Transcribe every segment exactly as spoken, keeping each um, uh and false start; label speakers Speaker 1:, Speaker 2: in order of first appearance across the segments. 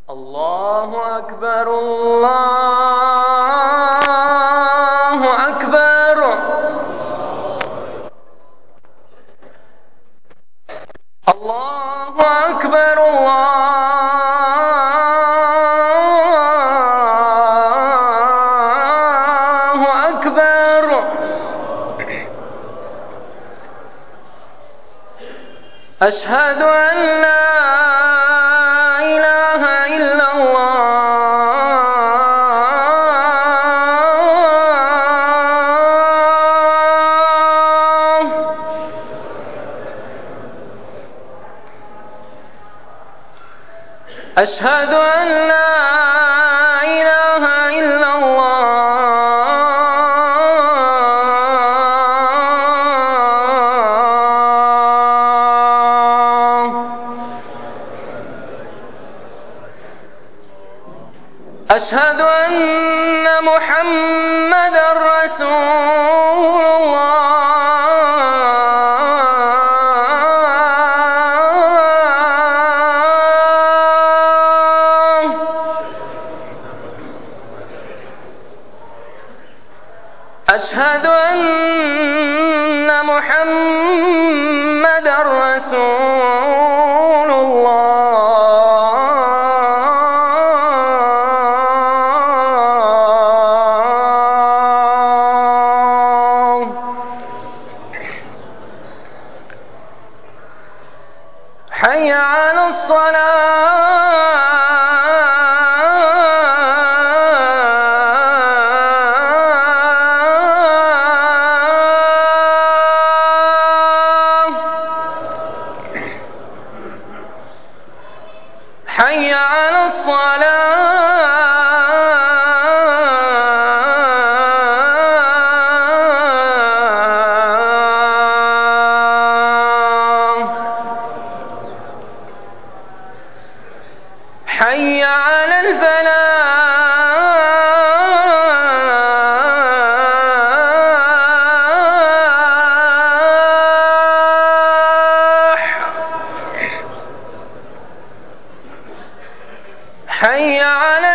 Speaker 1: الله أكبر الله أكبر. الله أكبر الله أكبر. أشهد أن لا إله إلا الله. أشهد أن لا إله إلا الله. أشهد أن محمدًا رسول الله. أشهد أن محمدًا رسول الله. حي على الصلاة. حي على الصلاة. حي على الفلاح. حي على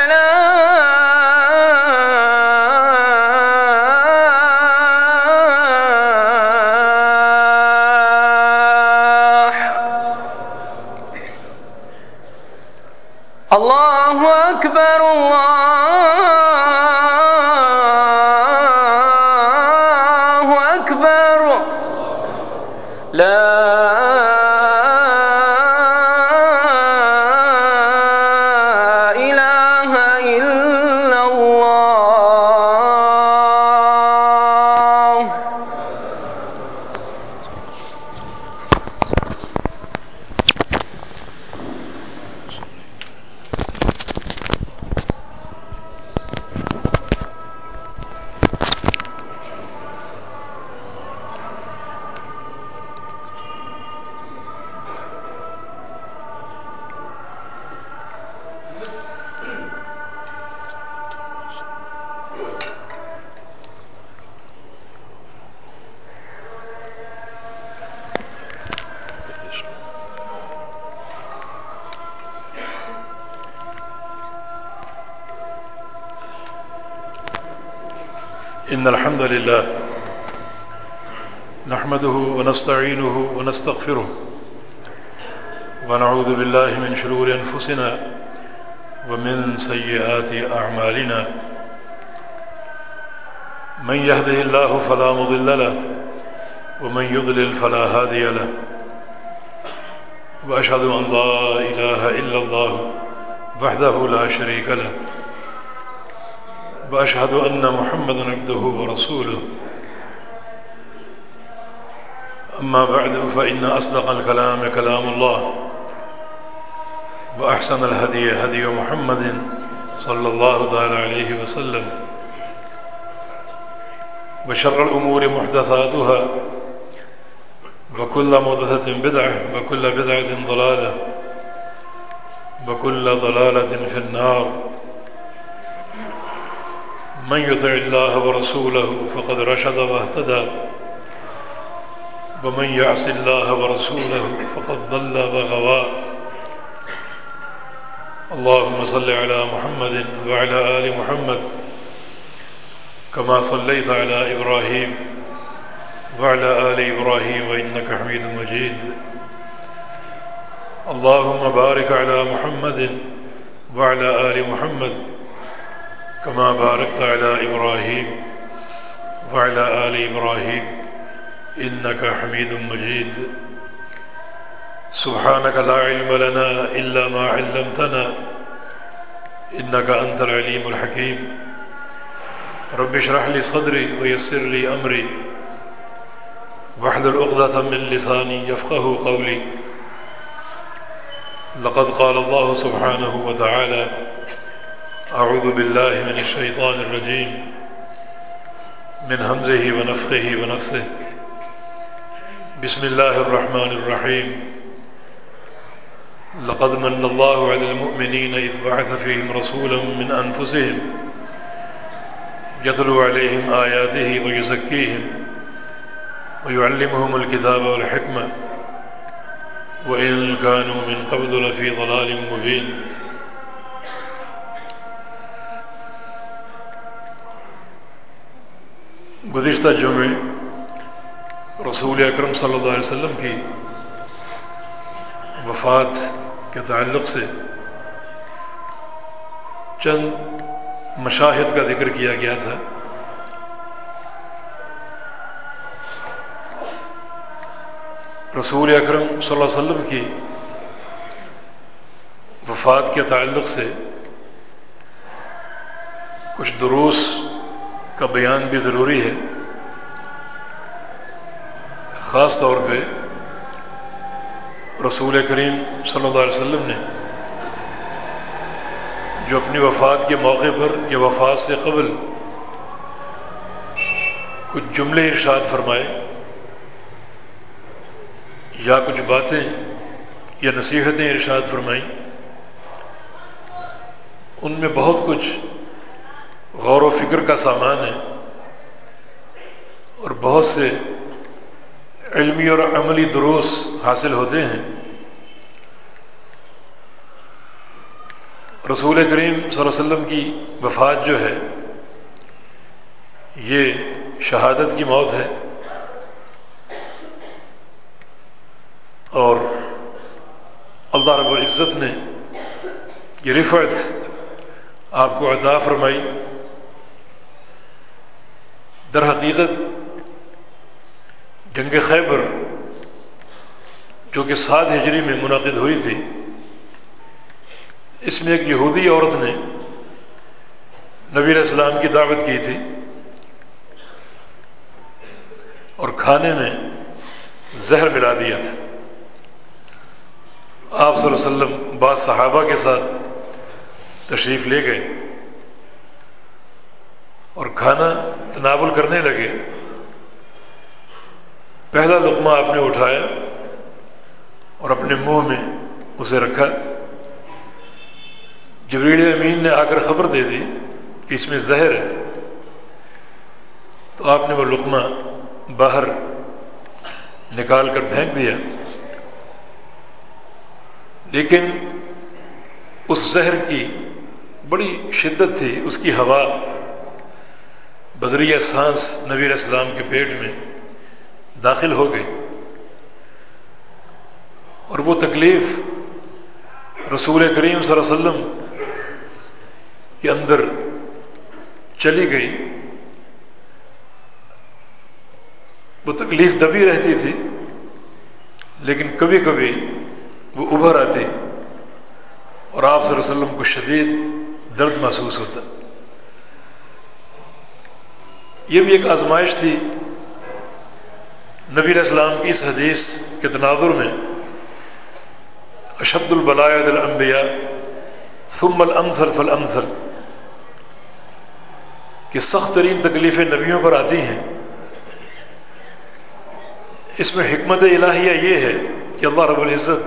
Speaker 1: الفلاح. الله أكبر الله أكبر. لا إله إلا الله.
Speaker 2: إن الحمد لله نحمده ونستعينه ونستغفره ونعوذ بالله من شرور أنفسنا ومن سيئات أعمالنا. من يهده الله فلا مضل له ومن يضلل فلا هادي له. وأشهد أن لا إله إلا الله وحده لا شريك له. وأشهد أن محمدًا عبده ورسوله. أما بعد فإن أصدق الكلام كلام الله وأحسن الهدي هدي محمد صلى الله تعالى عليه وسلم. وشر الأمور محدثاتها وكل محدثة بدعة وكل بدعة ضلالة وكل ضلالة في النار. من يطع الله ورسوله فقد رشد واهتدى ومن يعص الله ورسوله فقد ضل وغوى. اللهم صل على محمد وعلى آل محمد كما صليت على إبراهيم وعلى آل إبراهيم إنك حميد مجيد. اللهم بارك على محمد وعلى آل محمد كما باركت على إبراهيم وعلى آل إبراهيم إنك حميد مجيد. سبحانك لا علم لنا إلا ما علمتنا إنك أنت العليم الحكيم. رب اشرح لي صدري ويسر لي أمري واحلل عقدة من لساني يفقه قولي. لقد قال الله سبحانه وتعالى: أعوذ بالله من الشيطان الرجيم من همزه ونفخه ونفثه. بسم الله الرحمن الرحيم. لقد من الله على المؤمنين إذ بعث فيهم رسولا من أنفسهم يتلو عليهم آياته ويزكيهم ويعلمهم الكتاب والحكمة وإن كانوا من قبل لفي ضلال مبين. گزشتہ جمعے رسول اکرم صلی اللہ علیہ وسلم کی وفات کے تعلق سے چند مشاہد کا ذکر کیا گیا تھا. رسول اکرم صلی اللہ علیہ وسلم کی وفات کے تعلق سے کچھ دروس کا بیان بھی ضروری ہے. خاص طور پہ رسول کریم صلی اللہ علیہ وسلم نے جو اپنی وفات کے موقع پر یا وفات سے قبل کچھ جملے ارشاد فرمائے یا کچھ باتیں یا نصیحتیں ارشاد فرمائیں، ان میں بہت کچھ غور و فکر کا سامان ہے اور بہت سے علمی اور عملی دروس حاصل ہوتے ہیں. رسول کریم صلی اللہ علیہ وسلم کی وفات جو ہے یہ شہادت کی موت ہے اور اللہ رب العزت نے یہ رفعت آپ کو عطا فرمائی. در حقیقت جنگ خیبر جو کہ سات ہجری میں منعقد ہوئی تھی، اس میں ایک یہودی عورت نے نبی علیہ السلام کی دعوت کی تھی اور کھانے میں زہر ملا دیا تھا. آپ صلی اللہ علیہ وسلم بعض صحابہ کے ساتھ تشریف لے گئے اور کھانا تناول کرنے لگے. پہلا لقمہ آپ نے اٹھایا اور اپنے منہ میں اسے رکھا. جبریل امین نے آ کر خبر دے دی کہ اس میں زہر ہے، تو آپ نے وہ لقمہ باہر نکال کر پھینک دیا. لیکن اس زہر کی بڑی شدت تھی، اس کی ہوا بذریعہ سانس نبی علیہ السلام کے پیٹ میں داخل ہو گئی اور وہ تکلیف رسول کریم صلی اللہ علیہ وسلم کے اندر چلی گئی. وہ تکلیف دبی رہتی تھی لیکن کبھی کبھی وہ ابھر آتی اور آپ صلی اللہ علیہ وسلم کو شدید درد محسوس ہوتا. یہ بھی ایک آزمائش تھی. نبی علیہ السلام کی اس حدیث کے تناظر میں اشد البلاء علی الانبیاء ثم الامثل فالامثل کہ سخت ترین تکلیفیں نبیوں پر آتی ہیں. اس میں حکمت الہیہ یہ ہے کہ اللہ رب العزت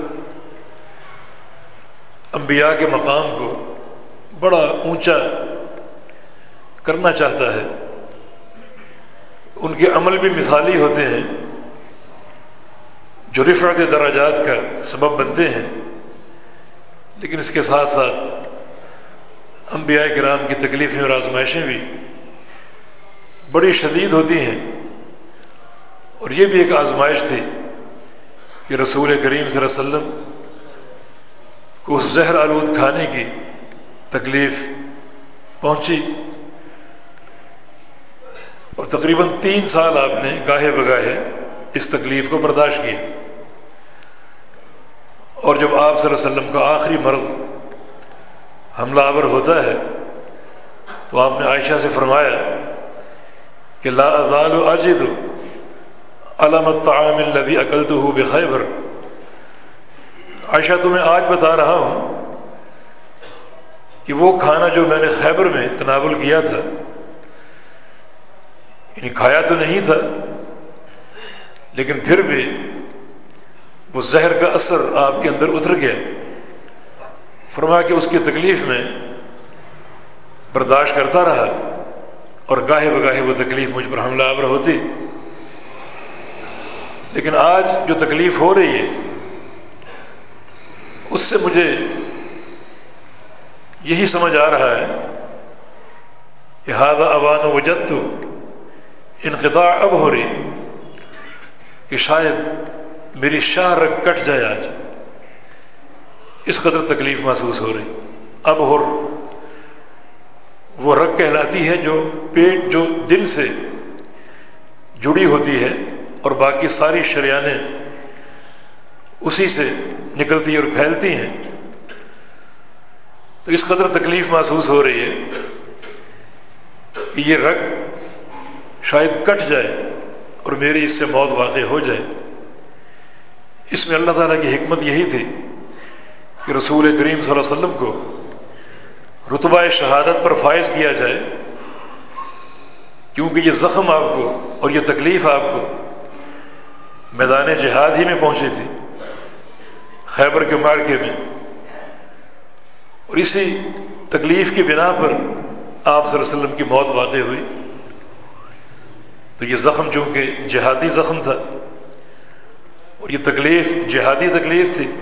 Speaker 2: انبیاء کے مقام کو بڑا اونچا کرنا چاہتا ہے. ان کے عمل بھی مثالی ہوتے ہیں جو رفعت درجات کا سبب بنتے ہیں، لیکن اس کے ساتھ ساتھ انبیاء کرام کی تکلیفیں اور آزمائشیں بھی بڑی شدید ہوتی ہیں، اور یہ بھی ایک آزمائش تھی کہ رسول کریم صلی اللہ علیہ وسلم کو اس زہر آلود کھانے کی تکلیف پہنچی، اور تقریباً تین سال آپ نے گاہے بگاہے اس تکلیف کو برداشت کیا۔ اور جب آپ صلی اللہ علیہ وسلم کا آخری مرض حملہ آور ہوتا ہے تو آپ نے عائشہ سے فرمایا کہ لا ازال اجد علم الطعام الذي اکلته بخیبر، عائشہ تمہیں آج بتا رہا ہوں کہ وہ کھانا جو میں نے خیبر میں تناول کیا تھا، یعنی کھایا تو نہیں تھا لیکن پھر بھی وہ زہر کا اثر آپ کے اندر اتر گیا۔ فرمایا کہ اس کی تکلیف میں برداشت کرتا رہا، اور گاہے بگاہے وہ تکلیف مجھ پر حملہ آور ہوتی، لیکن آج جو تکلیف ہو رہی ہے اس سے مجھے یہی سمجھ آ رہا ہے کہ ھذا اوان وجدت انقطاع اب ہو رہی، کہ شاید میری شاہ رگ کٹ جائے آج، اس قدر تکلیف محسوس ہو رہی۔ اب ہو وہ رگ کہلاتی ہے جو پیٹ جو دل سے جڑی ہوتی ہے اور باقی ساری شریانیں اسی سے نکلتی اور پھیلتی ہیں، تو اس قدر تکلیف محسوس ہو رہی ہے کہ یہ رگ شاید کٹ جائے اور میری اس سے موت واقع ہو جائے۔ اس میں اللہ تعالیٰ کی حکمت یہی تھی کہ رسول کریم صلی اللہ علیہ وسلم کو رتبہ شہادت پر فائز کیا جائے، کیونکہ یہ زخم آپ کو اور یہ تکلیف آپ کو میدان جہاد ہی میں پہنچی تھی، خیبر کے معرکے میں، اور اسی تکلیف کی بنا پر آپ صلی اللہ علیہ وسلم کی موت واقع ہوئی۔ تو یہ زخم چونکہ جہادی زخم تھا اور یہ تکلیف جہادی تکلیف تھی،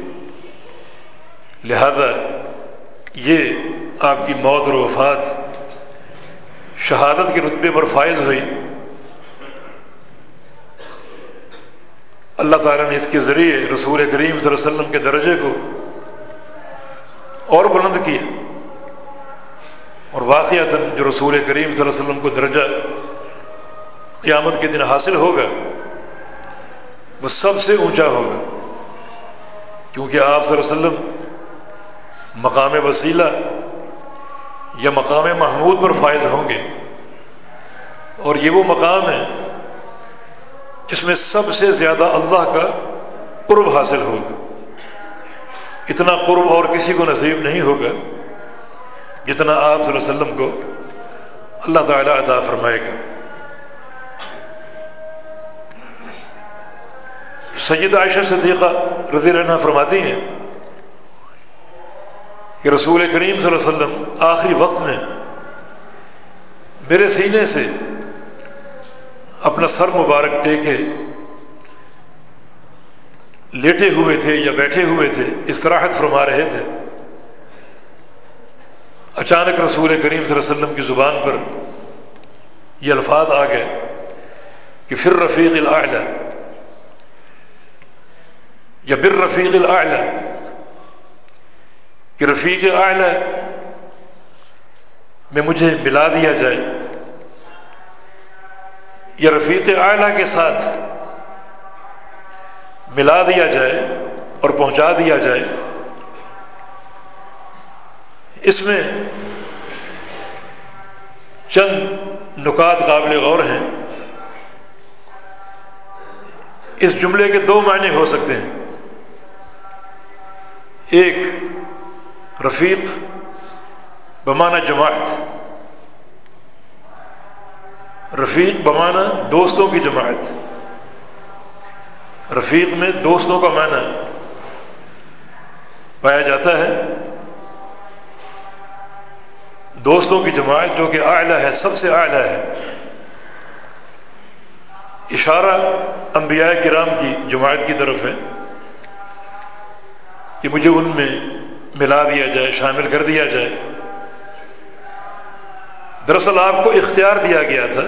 Speaker 2: لہذا یہ آپ کی موت اور وفات شہادت کے رتبے پر فائز ہوئی۔ اللہ تعالیٰ نے اس کے ذریعے رسول کریم صلی اللہ علیہ وسلم کے درجے کو اور بلند کیا، اور واقعتاً جو رسول کریم صلی اللہ علیہ وسلم کو درجہ قیامت کے دن حاصل ہوگا وہ سب سے اونچا ہوگا، کیونکہ آپ صلی اللہ علیہ وسلم مقام وسیلہ یا مقام محمود پر فائز ہوں گے، اور یہ وہ مقام ہے جس میں سب سے زیادہ اللہ کا قرب حاصل ہوگا۔ اتنا قرب اور کسی کو نصیب نہیں ہوگا جتنا آپ صلی اللہ علیہ وسلم کو اللہ تعالیٰ عطا فرمائے گا۔ سیدہ عائشہ صدیقہ رضی اللہ عنہا فرماتی ہیں کہ رسول کریم صلی اللہ علیہ وسلم آخری وقت میں میرے سینے سے اپنا سر مبارک ٹیکے لیٹے ہوئے تھے یا بیٹھے ہوئے تھے، استراحت فرما رہے تھے۔ اچانک رسول کریم صلی اللہ علیہ وسلم کی زبان پر یہ الفاظ آ گئے کہ پھر رفیق الاعلی یا بر رفیق الاعلی، کہ رفیق اعلی میں مجھے ملا دیا جائے، یا رفیق اعلی کے ساتھ ملا دیا جائے اور پہنچا دیا جائے۔ اس میں چند نکات قابل غور ہیں۔ اس جملے کے دو معنی ہو سکتے ہیں۔ ایک، رفیق بمعنی جماعت، رفیق بمعنی دوستوں کی جماعت، رفیق میں دوستوں کا معنی پایا جاتا ہے، دوستوں کی جماعت جو کہ اعلیٰ ہے، سب سے اعلیٰ ہے۔ اشارہ انبیاء کرام کی جماعت کی طرف ہے کہ مجھے ان میں ملا دیا جائے، شامل کر دیا جائے۔ دراصل آپ کو اختیار دیا گیا تھا.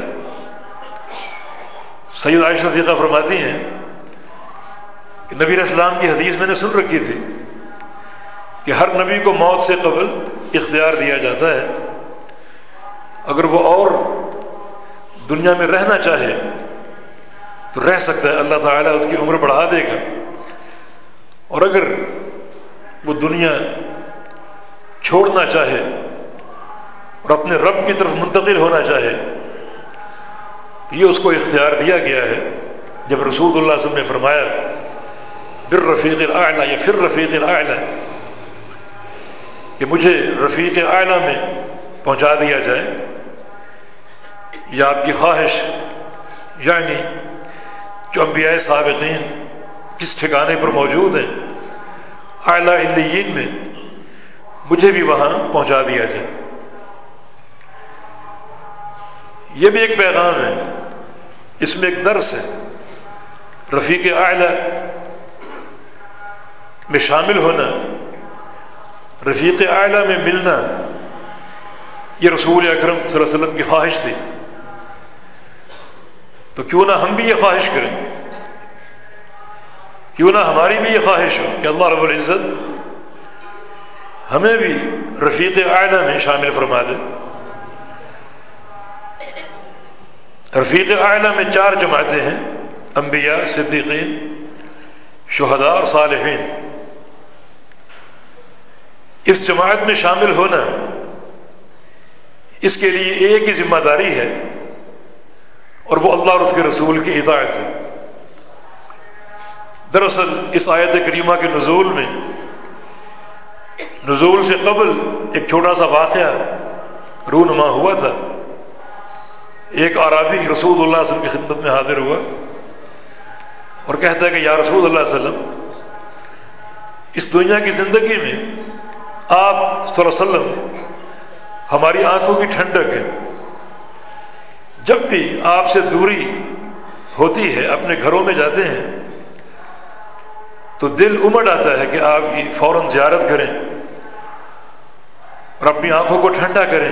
Speaker 2: سید عائشہ صدیقہ فرماتی ہیں کہ نبی علیہ السلام کی حدیث میں نے سن رکھی تھی کہ ہر نبی کو موت سے قبل اختیار دیا جاتا ہے. اگر وہ اور دنیا میں رہنا چاہے تو رہ سکتا ہے، اللہ تعالیٰ اس کی عمر بڑھا دے گا. اور اگر وہ دنیا چھوڑنا چاہے اور اپنے رب کی طرف منتقل ہونا چاہے تو یہ اس کو اختیار دیا گیا ہے. جب رسول اللہ صلی اللہ علیہ وسلم نے فرمایا بالرفیق الاعلی یا پھر رفیق الاعلی کہ مجھے رفیق اعلی میں پہنچا دیا جائے، یا آپ کی خواہش یعنی جو انبیاء سابقین کس ٹھکانے پر موجود ہیں اعلیٰ علیین میں، مجھے بھی وہاں پہنچا دیا جائے. یہ بھی ایک پیغام ہے، اس میں ایک درس ہے. رفیق اعلیٰ میں شامل ہونا، رفیق اعلیٰ میں ملنا، یہ رسول اکرم صلی اللہ علیہ وسلم کی خواہش تھی. تو کیوں نہ ہم بھی یہ خواہش کریں، کیوں نہ ہماری بھی یہ خواہش ہو کہ اللہ رب العزت ہمیں بھی رفیق اعلیٰ میں شامل فرما دے. رفیق اعلیٰ میں چار جماعتیں ہیں: انبیاء، صدیقین، شہداء اور صالحین. اس جماعت میں شامل ہونا اس کے لیے ایک ہی ذمہ داری ہے، اور وہ اللہ اور اس کے رسول کی اطاعت ہے. دراصل اس آیت کریمہ کے نزول میں نزول سے قبل ایک چھوٹا سا واقعہ رونما ہوا تھا. ایک اعرابی رسول اللہ صلی اللہ علیہ وسلم کی خدمت میں حاضر ہوا اور کہتا ہے کہ یا رسول اللہ صلی اللہ علیہ وسلم، اس دنیا کی زندگی میں آپ صلی اللہ علیہ وسلم ہماری آنکھوں کی ٹھنڈک ہے. جب بھی آپ سے دوری ہوتی ہے، اپنے گھروں میں جاتے ہیں تو دل امڑ آتا ہے کہ آپ کی فوراً زیارت کریں اور اپنی آنکھوں کو ٹھنڈا کریں.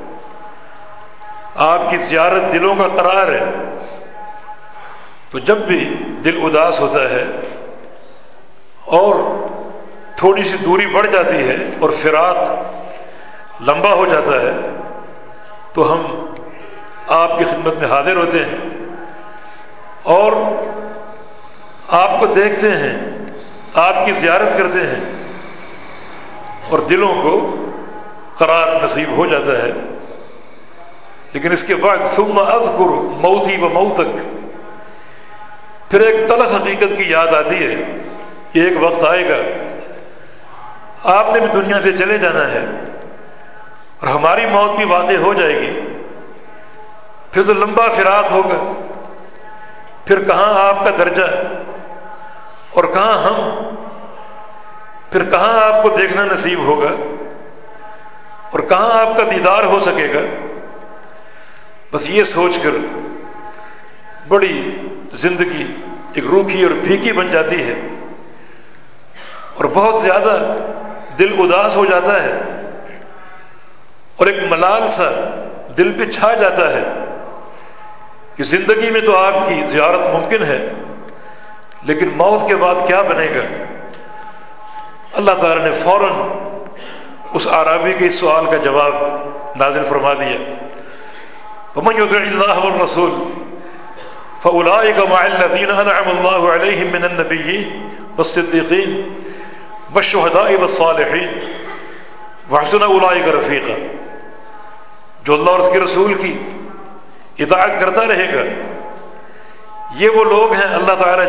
Speaker 2: آپ کی زیارت دلوں کا قرار ہے. تو جب بھی دل اداس ہوتا ہے اور تھوڑی سی دوری بڑھ جاتی ہے اور فراق لمبا ہو جاتا ہے تو ہم آپ کی خدمت میں حاضر ہوتے ہیں اور آپ کو دیکھتے ہیں، آپ کی زیارت کرتے ہیں اور دلوں کو قرار نصیب ہو جاتا ہے. لیکن اس کے بعد ثم اذکر موتی و موتک، پھر ایک تلخ حقیقت کی یاد آتی ہے کہ ایک وقت آئے گا آپ نے بھی دنیا سے چلے جانا ہے اور ہماری موت بھی واقع ہو جائے گی. پھر تو لمبا فراق ہوگا، پھر کہاں آپ کا درجہ اور کہاں ہم، پھر کہاں آپ کو دیکھنا نصیب ہوگا اور کہاں آپ کا دیدار ہو سکے گا. بس یہ سوچ کر بڑی زندگی ایک روکھی اور پھیکی بن جاتی ہے اور بہت زیادہ دل اداس ہو جاتا ہے اور ایک ملال سا دل پہ چھا جاتا ہے کہ زندگی میں تو آپ کی زیارت ممکن ہے لیکن موت کے بعد کیا بنے گا. اللہ تعالیٰ نے فوراً اس اعرابی کے اس سوال کا جواب نازل فرما دیا. وَمَنْ يُطِعِ اللَّهَ وَالرَّسُولَ فَأُولَٰئِكَ مَعَ الَّذِينَ أَنْعَمَ اللَّهُ عَلَيْهِم مِّنَ النَّبِيِّينَ وَالصِّدِّيقِينَ وَالشُّهَدَاءِ وَالصَّالِحِينَ وَحَسُنَ أُولَٰئِكَ رَفِيقًا. جو اللہ اور اس کے رسول کی اطاعت کرتا رہے گا، یہ وہ لوگ ہیں اللہ تعالیٰ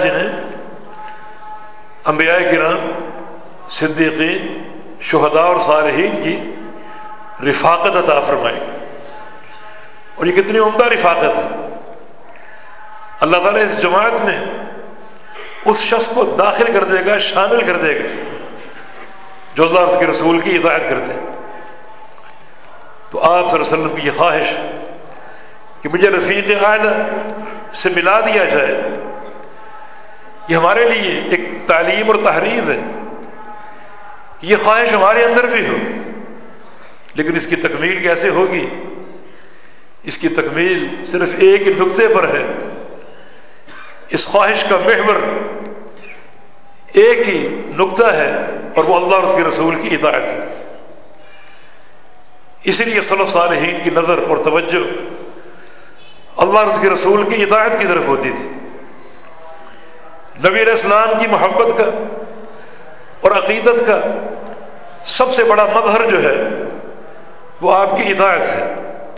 Speaker 2: جنہیں انبیاء کرام، صدیقین، شہداء اور صالحین کی رفاقت عطا فرمائے گا. اور یہ کتنی عمدہ رفاقت ہے. اللہ تعالیٰ اس جماعت میں اس شخص کو داخل کر دے گا، شامل کر دے گا جو اللہ اور اس کے رسول کی اطاعت کرتے ہیں. تو آپ صلی اللہ علیہ وسلم کی یہ خواہش کہ مجھے رفیق اعلیٰ سے ملا دیا جائے، یہ ہمارے لیے ایک تعلیم اور تحریر ہے. یہ خواہش ہمارے اندر بھی ہو، لیکن اس کی تکمیل کیسے ہوگی؟ اس کی تکمیل صرف ایک نقطے پر ہے. اس خواہش کا محور ایک ہی نقطہ ہے اور وہ اللہ اور اس کے رسول کی اطاعت ہے. اسی لیے سلف صالحین کی نظر اور توجہ اللہ اور اس کے رسول کی اطاعت کی طرف ہوتی تھی. نبی علیہ السلام کی محبت کا اور عقیدت کا سب سے بڑا مظہر جو ہے وہ آپ کی اطاعت ہے.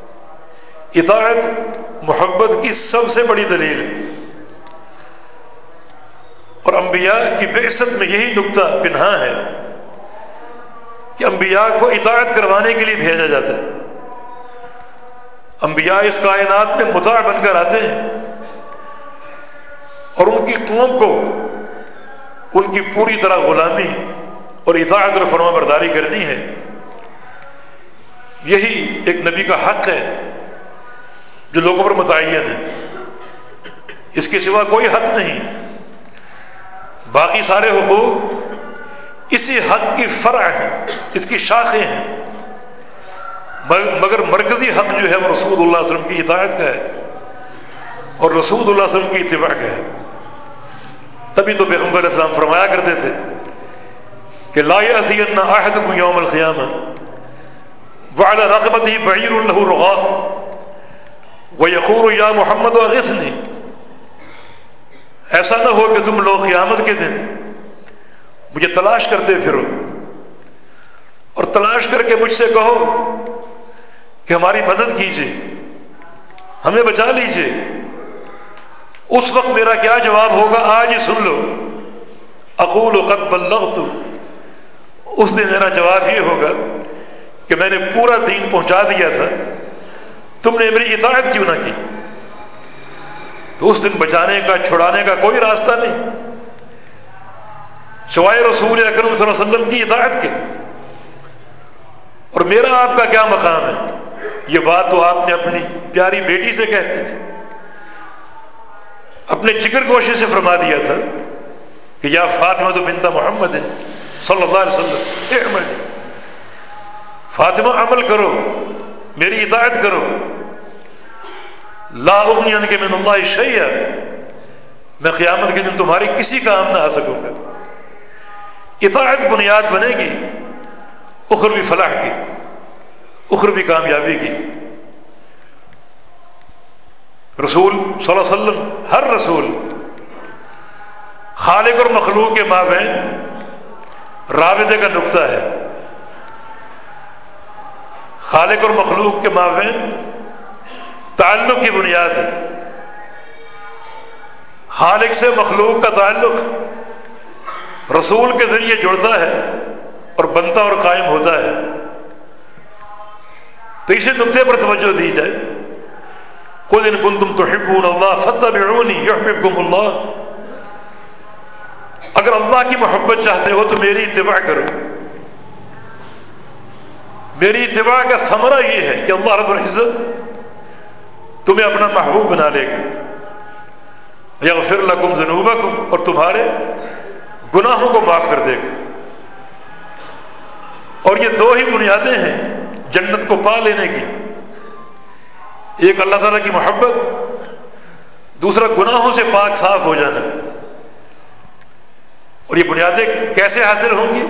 Speaker 2: اطاعت محبت کی سب سے بڑی دلیل ہے. اور انبیاء کی بعثت میں یہی نقطہ پنہاں ہے کہ انبیاء کو اطاعت کروانے کے لیے بھیجا جاتا ہے. انبیاء اس کائنات میں مطاع بن کر آتے ہیں اور ان کی قوم کو ان کی پوری طرح غلامی اور اطاعت اور فرما برداری کرنی ہے. یہی ایک نبی کا حق ہے جو لوگوں پر متعین ہے. اس کے سوا کوئی حق نہیں. باقی سارے حقوق اسی حق کی فرع ہیں، اس کی شاخیں ہیں، مگر مرکزی حق جو ہے وہ رسول اللہ صلی اللہ علیہ وسلم کی اطاعت کا ہے اور رسول اللہ صلی اللہ علیہ وسلم کی اتباع کا ہے. تبھی تو پیغمبر علیہ السلام فرمایا کرتے تھے کہ لا یأتین احدکم یوم القیامہ وعلی رقبتہ بعیر لہ رغاء ویقول یا محمد اغثنی. ایسا نہ ہو کہ تم لوگ قیامت کے دن مجھے تلاش کرتے پھرو اور تلاش کر کے مجھ سے کہو کہ ہماری مدد کیجیے، ہمیں بچا لیجیے. اس وقت میرا کیا جواب ہوگا آج ہی سن لو. اقول قد بلغت. اس دن میرا جواب یہ ہوگا کہ میں نے پورا دین پہنچا دیا تھا، تم نے میری اطاعت کیوں نہ کی. تو اس دن بچانے کا چھڑانے کا کوئی راستہ نہیں سوائے رسول اکرم صلی اللہ علیہ وسلم کی اطاعت کے. اور میرا آپ کا کیا مقام ہے؟ یہ بات تو آپ نے اپنی پیاری بیٹی سے کہتے تھے، اپنے جگر گوشے سے فرما دیا تھا کہ یا فاطمہ بنت محمد صلی اللہ علیہ وسلم اعملی. فاطمہ عمل کرو، میری اطاعت کرو. لا اغنی عنک من اللہ شیئا. میں قیامت کے دن تمہاری کسی کام نہ آ سکوں گا. اطاعت بنیاد بنے گی اخروی فلاح کی، اخروی کامیابی کی. رسول صلی اللہ علیہ وسلم، ہر رسول خالق اور مخلوق کے مابین رابطے کا نقطہ ہے. خالق اور مخلوق کے مابین تعلق کی بنیاد ہے. خالق سے مخلوق کا تعلق رسول کے ذریعے جڑتا ہے اور بنتا اور قائم ہوتا ہے. تو اسی نقطے پر توجہ دی جائے. قل ان کنتم تحبون اللہ فاتبعونی یحببکم اللہ. اگر اللہ کی محبت چاہتے ہو تو میری اتباع کرو. میری اتباع کا ثمرہ یہ ہے کہ اللہ رب العزت تمہیں اپنا محبوب بنا لے گا. یغفر لکم ذنوبکم، اور تمہارے گناہوں کو معاف کر دے گا. اور یہ دو ہی بنیادیں ہیں جنت کو پا لینے کی. ایک اللہ تعالیٰ کی محبت، دوسرا گناہوں سے پاک صاف ہو جانا. اور یہ بنیادیں کیسے حاصل ہوں گی؟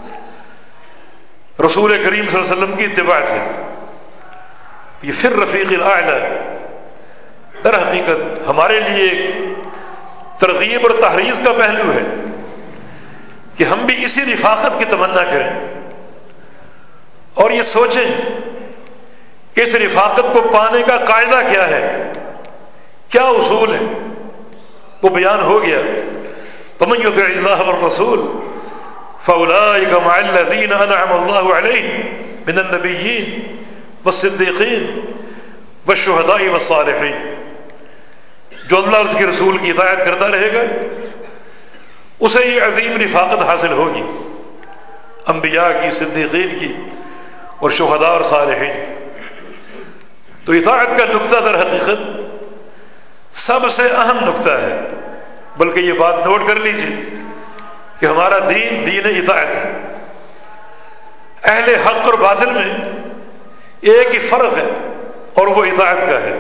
Speaker 2: رسول کریم صلی اللہ علیہ وسلم کی اتباع سے. یہ پھر رفیق الاعلی در حقیقت ہمارے لیے ایک ترغیب اور تحریض کا پہلو ہے کہ ہم بھی اسی رفاقت کی تمنا کریں اور یہ سوچیں کہ اس رفاقت کو پانے کا قاعدہ کیا ہے، کیا اصول ہے. وہ بیان ہو گیا. فَمَن يُطِعِ اللَّهَ وَالرَّسُولَ فَأُولَٰئِكَ مَعَ الَّذِينَ أَنْعَمَ اللَّهُ عَلَيْهِم مِّنَ النَّبِيِّينَ وَالصِّدِّيقِينَ وَالشُّهَدَاءِ وَالصَّالِحِينَ. جو اللہ اور اس کے رسول کی اطاعت کرتا رہے گا اسے یہ عظیم رفاقت حاصل ہوگی، انبیاء کی، صدیقین کی اور شہداء اور صالحین کی. تو اطاعت کا نقطہ در حقیقت سب سے اہم نقطہ ہے. بلکہ یہ بات نوٹ کر لیجیے کہ ہمارا دین دین اطاعت ہے. اہل حق اور باطل میں ایک ہی فرق ہے اور وہ اطاعت کا ہے.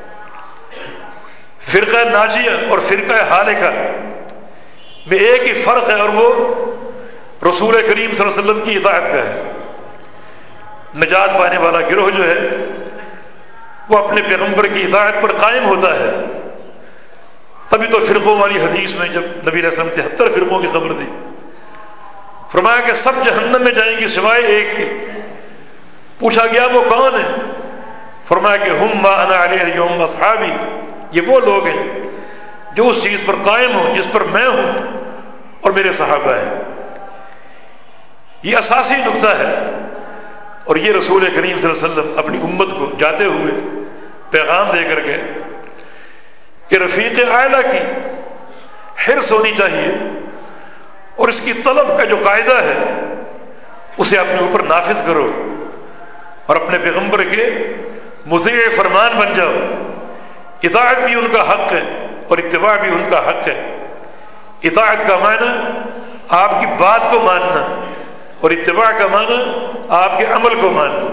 Speaker 2: فرقہ ناجیہ اور فرقہ ہالکہ میں ایک ہی فرق ہے، اور وہ رسول کریم صلی اللہ علیہ وسلم کی اطاعت کا ہے. نجات پانے والا گروہ جو ہے وہ اپنے پیغمبر کی اطاعت پر قائم ہوتا ہے. تبھی تو فرقوں والی حدیث میں جب نبی علیہ السلام تہتر فرقوں کی خبر دی، فرمایا کہ سب جہنم میں جائیں گے سوائے ایک کے. پوچھا گیا وہ کون ہے؟ فرمایا کہ ہم ما انا علیہ اليوم اصحابی، یہ وہ لوگ ہیں جو اس چیز پر قائم ہوں جس پر میں ہوں اور میرے صحابہ ہیں. یہ اساسی نقطہ ہے، اور یہ رسول کریم صلی اللہ علیہ وسلم اپنی امت کو جاتے ہوئے پیغام دے کر گئے کہ رفیق اعلیٰ کی حرص ہونی چاہیے، اور اس کی طلب کا جو قاعدہ ہے اسے اپنے اوپر نافذ کرو اور اپنے پیغمبر کے مطیع فرمان بن جاؤ. اطاعت بھی ان کا حق ہے اور اتباع بھی ان کا حق ہے. اطاعت کا معنی آپ کی بات کو ماننا، اور اتباع کا معنی آپ کے عمل کو ماننا.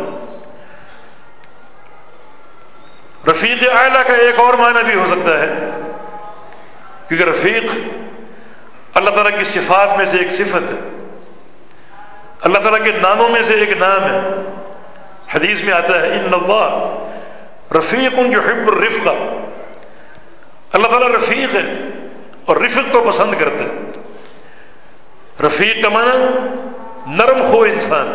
Speaker 2: رفیق اعلیٰ کا ایک اور معنی بھی ہو سکتا ہے، کیونکہ رفیق اللہ تعالیٰ کی صفات میں سے ایک صفت ہے، اللہ تعالیٰ کے ناموں میں سے ایک نام ہے. حدیث میں آتا ہے ان اللہ رفیق یحب الرفق، اللہ تعالیٰ رفیق ہے اور رفق کو پسند کرتا ہے. رفیق کا معنی نرم خو انسان،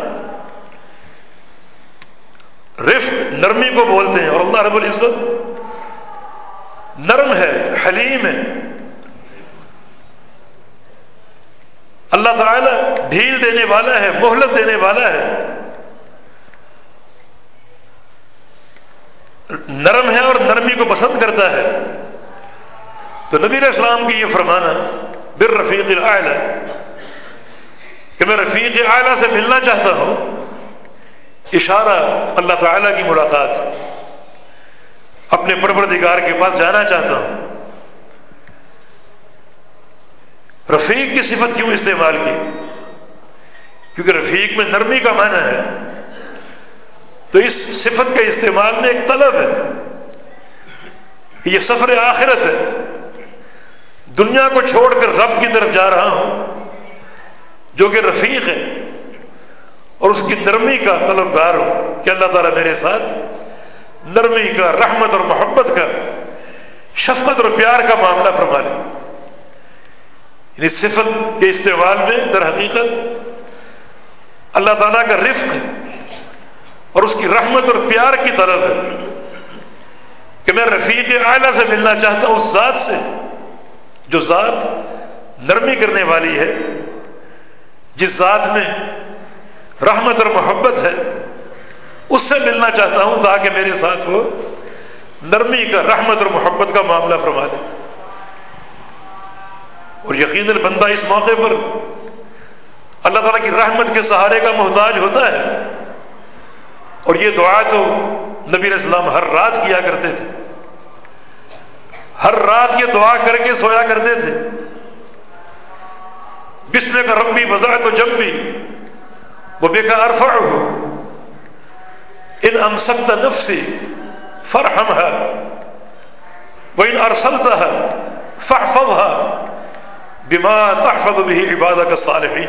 Speaker 2: رفق نرمی کو بولتے ہیں، اور اللہ رب العزت نرم ہے، حلیم ہے. اللہ تعالی ڈھیل دینے والا ہے، مہلت دینے والا ہے، نرم ہے اور نرمی کو پسند کرتا ہے. تو نبی علیہ السلام کی یہ فرمانا بالرفیق الاعلی کہ میں رفیق اعلیٰ سے ملنا چاہتا ہوں، اشارہ اللہ تعالیٰ کی ملاقات، اپنے پروردگار کے پاس جانا چاہتا ہوں. رفیق کی صفت کیوں استعمال کی؟ کیونکہ رفیق میں نرمی کا معنی ہے، تو اس صفت کے استعمال میں ایک طلب ہے کہ یہ سفر آخرت ہے، دنیا کو چھوڑ کر رب کی طرف جا رہا ہوں جو کہ رفیق ہے، اور اس کی نرمی کا طلبگار ہوں کہ اللہ تعالیٰ میرے ساتھ نرمی کا، رحمت اور محبت کا، شفقت اور پیار کا معاملہ فرما لے. یعنی صفت کے استعمال میں در حقیقت اللہ تعالیٰ کا رفق اور اس کی رحمت اور پیار کی طلب ہے کہ میں رفیق اعلیٰ سے ملنا چاہتا ہوں، اس ذات سے جو ذات نرمی کرنے والی ہے، جس ذات میں رحمت اور محبت ہے، اس سے ملنا چاہتا ہوں تاکہ میرے ساتھ وہ نرمی کا، رحمت اور محبت کا معاملہ فرما لے. اور یقیناً بندہ اس موقع پر اللہ تعالیٰ کی رحمت کے سہارے کا محتاج ہوتا ہے، اور یہ دعا تو نبی علیہ السلام ہر رات کیا کرتے تھے، ہر رات یہ دعا کر کے سویا کرتے تھے. بسمک ربی وضعت جنبی وبک ارفعہ ان امسکت نفسی فرحمها وان ارسلتها فاحفظها بما تحفظ به عبادك الصالحین.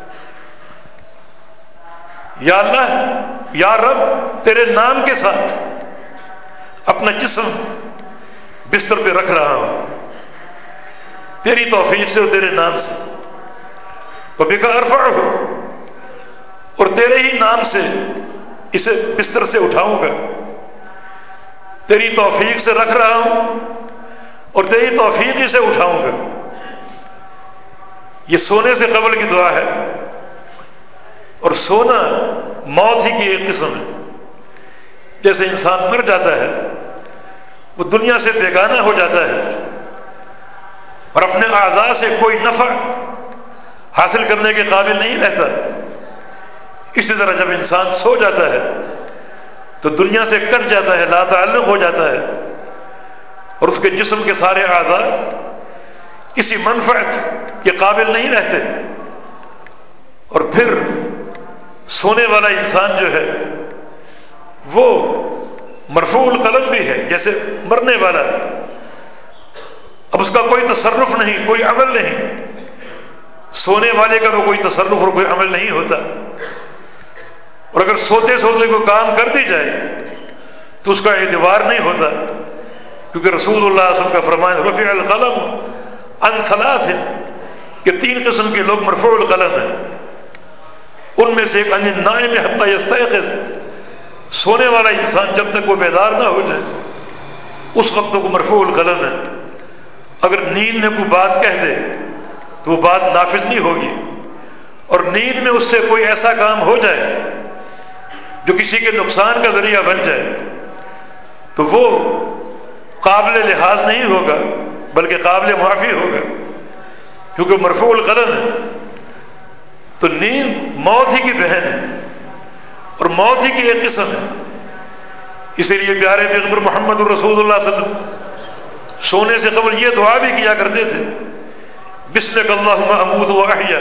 Speaker 2: یا اللہ، یا رب، تیرے نام کے ساتھ اپنا جسم بستر پہ رکھ رہا ہوں، تیری توفیق سے اور تیرے نام سے. وبک ارفعہ، اور تیرے ہی نام سے اسے بستر سے اٹھاؤں گا. تیری توفیق سے رکھ رہا ہوں اور تیری توفیق ہی سے اٹھاؤں گا. یہ سونے سے قبل کی دعا ہے، اور سونا موت ہی کی ایک قسم ہے. جیسے انسان مر جاتا ہے، وہ دنیا سے بیگانہ ہو جاتا ہے اور اپنے اعضاء سے کوئی نفع حاصل کرنے کے قابل نہیں رہتا. اسی طرح جب انسان سو جاتا ہے تو دنیا سے کٹ جاتا ہے، لا تعلق ہو جاتا ہے، اور اس کے جسم کے سارے اعضاء کسی منفعت کے قابل نہیں رہتے. اور پھر سونے والا انسان جو ہے وہ مرفوع القلم بھی ہے، جیسے مرنے والا، اب اس کا کوئی تصرف نہیں، کوئی عمل نہیں، سونے والے کا تو کوئی تصرف اور کوئی عمل نہیں ہوتا، اور اگر سوتے سوتے کوئی کام کر بھی جائے تو اس کا اعتبار نہیں ہوتا، کیونکہ رسول اللہ صلی اللہ علیہ وسلم کا فرمان رفع القلم عن ثلاث، کہ تین قسم کے لوگ مرفوع القلم ہیں، ان میں سے ایک عن النائم حتی یستیقظ، سونے والا انسان جب تک وہ بیدار نہ ہو جائے اس وقت کو مرفوع القلم ہے، اگر نیند میں کوئی بات کہہ دے تو وہ بات نافذ نہیں ہوگی، اور نیند میں اس سے کوئی ایسا کام ہو جائے جو کسی کے نقصان کا ذریعہ بن جائے تو وہ قابل لحاظ نہیں ہوگا بلکہ قابل معافی ہوگا، کیونکہ مرفوع القلم ہے۔ تو نیند موت ہی کی بہن ہے اور موت ہی کی ایک قسم ہے، اسی لیے پیارے پیغمبر محمد الرسول اللہ صلی اللہ علیہ وسلم سونے سے قبل یہ دعا بھی کیا کرتے تھے، بسمک اللہم اموت و احیا،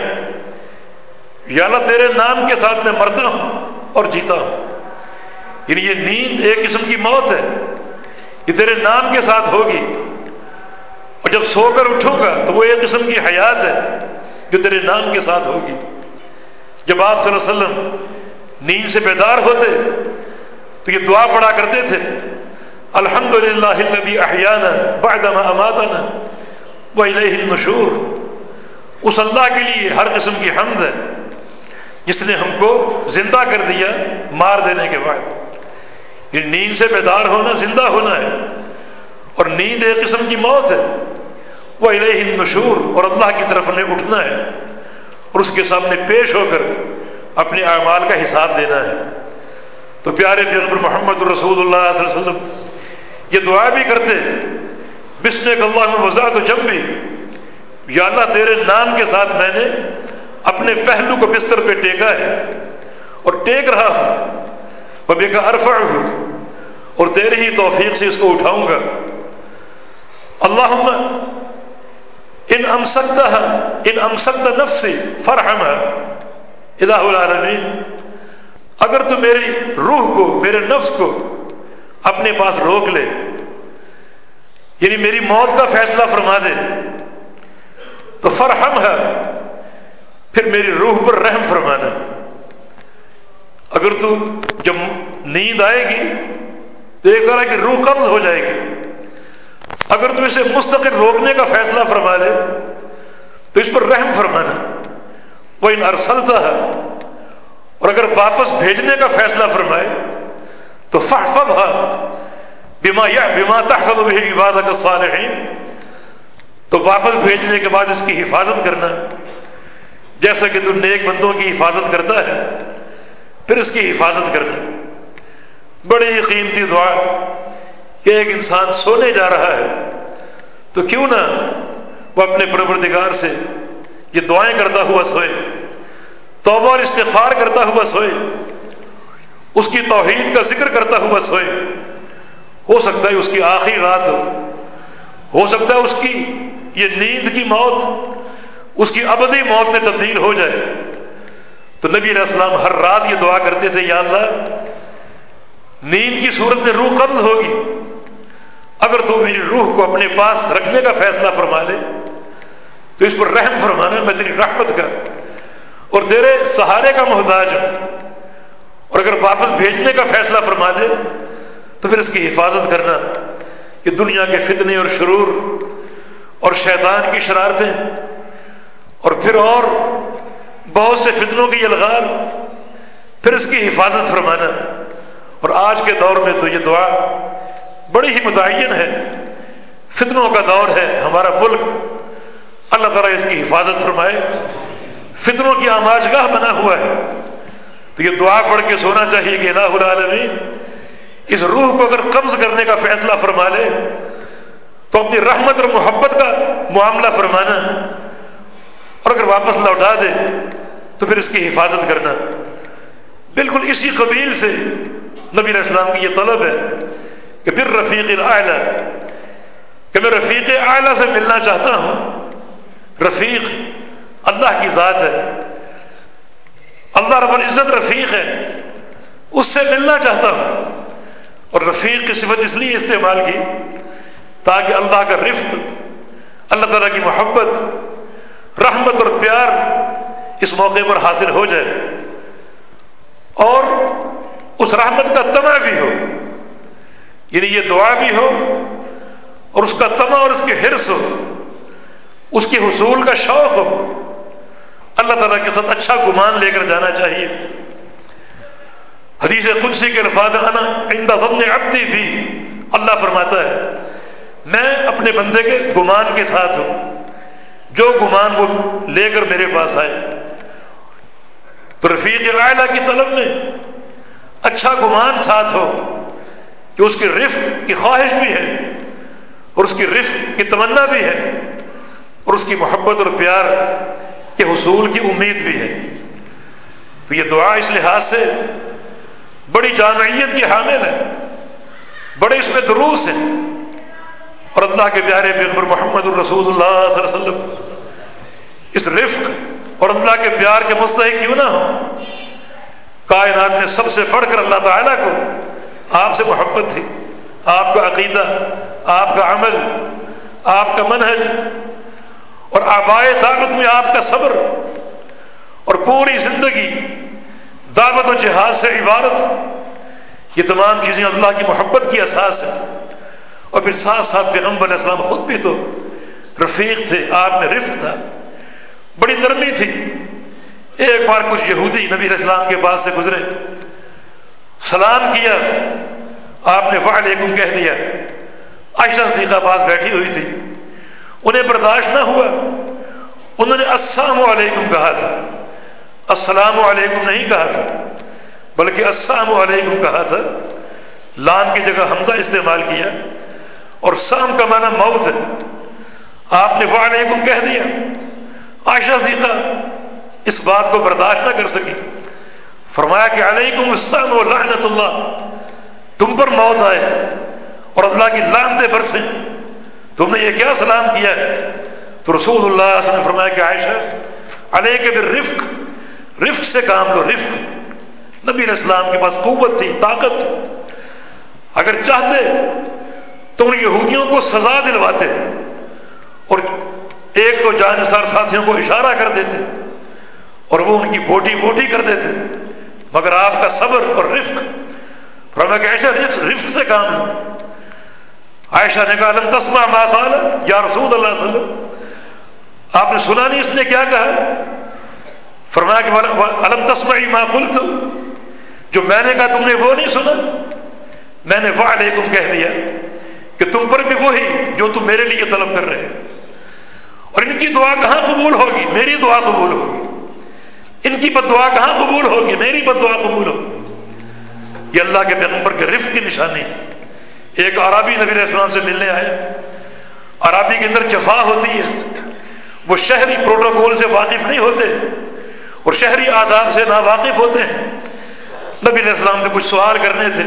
Speaker 2: یا اللہ تیرے نام کے ساتھ میں مرتا ہوں اور جیتا ہوں، یعنی یہ نیند ایک قسم کی موت ہے، یہ تیرے نام کے ساتھ ہوگی، اور جب سو کر اٹھوں گا تو وہ ایک قسم کی حیات ہے جو تیرے نام کے ساتھ ہوگی۔ جب آپ صلی اللہ علیہ وسلم نیند سے بیدار ہوتے تو یہ دعا پڑھا کرتے تھے، الحمدللہ الذی احیانا بعدما اماتنا والیہ النشور، اس اللہ کے لیے ہر قسم کی حمد ہے جس نے ہم کو زندہ کر دیا مار دینے کے بعد۔ یہ نیند سے بیدار ہونا زندہ ہونا ہے، اور نیند ایک قسم کی موت ہے، والیہ النشور، اور اللہ کی طرف ہمیں اٹھنا ہے اور اس کے سامنے پیش ہو کر اپنے اعمال کا حساب دینا ہے۔ تو پیارے پیغمبر محمد رسول اللہ صلی اللہ علیہ وسلم یہ دعا بھی کرتے، بسمک اللہم وضعت جنبی، یا اللہ تیرے نام کے ساتھ میں نے اپنے پہلو کو بستر پہ ٹیکا ہے اور ٹیک رہا ہوں، وبک ارفعہ، اور تیرے ہی توفیق سے اس کو اٹھاؤں گا، اللہم ان امسکتہ ان امسکت نفسی فرحمہ الہ العالمین، اگر تو میری روح کو، میرے نفس کو اپنے پاس روک لے، یعنی میری موت کا فیصلہ فرما دے، تو فرحمہ، پھر میری روح پر رحم فرمانا۔ اگر تو جب نیند آئے گی تو ایک طرح کی روح قبض ہو جائے گی، اگر تو اسے مستقل روکنے کا فیصلہ فرما لے تو اس پر رحم فرمانا، وَإِنْ أَرْسَلْتَهَا، اور اگر واپس بھیجنے کا فیصلہ فرمائے تو فَاحْفَظْهَا بِمَا بِمَا تَحْفَظُ بِهِ عِبَادَكَ الصَّالِحِينَ، تو واپس بھیجنے کے بعد اس کی حفاظت کرنا، جیسا کہ تو نیک بندوں کی حفاظت کرتا ہے پھر اس کی حفاظت کرنا۔ بڑی قیمتی دعا کہ ایک انسان سونے جا رہا ہے تو کیوں نہ وہ اپنے پروردگار سے یہ دعائیں کرتا ہوا سوئے، توبہ اور استغفار کرتا ہوا سوئے، اس کی توحید کا ذکر کرتا ہوا سوئے۔ ہو سکتا ہے اس کی آخری رات ہو ہو سکتا ہے اس کی یہ نیند کی موت اس کی ابدی موت میں تبدیل ہو جائے، تو نبی علیہ السلام ہر رات یہ دعا کرتے تھے، یا اللہ نیند کی صورت میں روح قبض ہوگی، اگر تو میری روح کو اپنے پاس رکھنے کا فیصلہ فرما لے تو اس پر رحم فرمانا، میں تیری رحمت کا اور تیرے سہارے کا محتاج ہوں، اور اگر واپس بھیجنے کا فیصلہ فرما دے تو پھر اس کی حفاظت کرنا، کہ دنیا کے فتنے اور شرور اور شیطان کی شرارتیں اور پھر اور بہت سے فتنوں کی الغار، پھر اس کی حفاظت فرمانا۔ اور آج کے دور میں تو یہ دعا بڑی ہی متعین ہے، فتنوں کا دور ہے ہمارا ملک، اللہ تعالیٰ اس کی حفاظت فرمائے، فتنوں کی آماج گاہ بنا ہوا ہے، تو یہ دعا پڑھ کے سونا چاہیے کہ الہ العالمین اس روح کو اگر قبض کرنے کا فیصلہ فرما لے تو اپنی رحمت اور محبت کا معاملہ فرمانا، اور اگر واپس لوٹا دے تو پھر اس کی حفاظت کرنا۔ بالکل اسی قبیل سے نبی علیہ السلام کی یہ طلب ہے کہ پھر رفیق الاعلی، کہ میں رفیق اعلی سے ملنا چاہتا ہوں۔ رفیق اللہ کی ذات ہے، اللہ رب العزت رفیق ہے، اس سے ملنا چاہتا ہوں۔ اور رفیق کی صفت اس لیے استعمال کی تاکہ اللہ کا رفق، اللہ تعالیٰ کی محبت، رحمت اور پیار اس موقع پر حاصل ہو جائے، اور اس رحمت کا طمع بھی ہو، یعنی یہ دعا بھی ہو اور اس کا طمع اور اس کے حرص ہو، اس کے حصول کا شوق ہو، اللہ تعالیٰ کے ساتھ اچھا گمان لے کر جانا چاہیے۔ حدیث قدسی کے الفاظ انا عند ظن عبدی بھی، اللہ فرماتا ہے میں اپنے بندے کے گمان کے ساتھ ہوں، جو گمان وہ لے کر میرے پاس آئے۔ تو رفیق اعلیٰ کی طلب میں اچھا گمان ساتھ ہو کہ اس کے رفق کی خواہش بھی ہے اور اس کی رفق کی تمنا بھی ہے اور اس کی محبت اور پیار کے حصول کی امید بھی ہے۔ تو یہ دعا اس لحاظ سے بڑی جامعیت کی حامل ہے، بڑے اس میں دروس ہیں، اور اللہ کے پیارے پیغمبر محمد الرسول اللہ صلی اللہ علیہ وسلم اس رفق اور اللہ کے پیار کے مستحق کیوں نہ ہو؟ کائنات میں سب سے بڑھ کر اللہ تعالیٰ کو آپ سے محبت تھی، آپ کا عقیدہ، آپ کا عمل، آپ کا منہج، اور آبائے دعوت میں آپ کا صبر، اور پوری زندگی دعوت و جہاد سے عبارت، یہ تمام چیزیں اللہ کی محبت کی اساس ہیں۔ اور پھر ساتھ ساتھ پیغمبر علیہ السلام خود بھی تو رفیق تھے، آپ میں رفق تھا، بڑی نرمی تھی۔ ایک بار کچھ یہودی نبی علیہ السلام کے پاس سے گزرے، سلام کیا، آپ نے وعلیکم کہہ دیا۔ عائشہ صدیقہ پاس بیٹھی ہوئی تھی، انہیں برداشت نہ ہوا، انہوں نے السلام علیکم کہا تھا، السلام علیکم نہیں کہا تھا، بلکہ السلام علیکم کہا تھا، لام کی جگہ حمزہ استعمال کیا، اور سام کا معنی موت ہے۔ آپ نے وعلیکم کہہ دیا۔ عائشہ صدیقہ اس بات کو برداشت نہ کر سکی، فرمایا کہ علیکم السلام و لعنت اللہ، تم پر موت آئے اور اللہ کی لعنتیں برسیں، تم نے یہ کیا سلام کیا ہے؟ تو رسول اللہ صلی اللہ علیہ وسلم نے فرمایا کہ عائشہ علیک بالرفق، رفق سے کام لو، رفق۔ نبی علیہ السلام کے پاس قوت تھی، طاقت تھی، اگر چاہتے تو ان یہودیوں کو سزا دلواتے اور ایک تو جانثار ساتھیوں کو اشارہ کر دیتے اور وہ ان کی بوٹی بوٹی کر دیتے، مگر آپ کا صبر اور رفق، فرمایا کہ عائشہ رفق, رفق سے کام لو۔ عائشہ نے کہا لم تسمع ما قال یا رسول اللہ صلی اللہ علیہ وسلم، آپ نے سنا نہیں اس نے کیا کہا؟ فرمایا کہ الم تسمعی ما قلت، جو میں نے کہا تم نے وہ نہیں سنا؟ میں نے وعلیکم کہہ دیا کہ تم پر بھی وہی جو تم میرے لیے طلب کر رہے ہیں، اور ان کی دعا کہاں قبول ہوگی؟ میری دعا قبول ہوگی۔ ان کی بد دعا کہاں قبول ہوگی؟ میری بد دعا قبول ہوگی۔ یہ اللہ کے پیغمبر کے رفق کی نشانی۔ ایک عربی نبی علیہ السلام سے ملنے آیا، عربی کے اندر جفا ہوتی ہے، وہ شہری پروٹوکول سے واقف نہیں ہوتے اور شہری آداب سے ناواقف ہوتے ہیں۔ نبی علیہ السلام سے کچھ سوال کرنے تھے،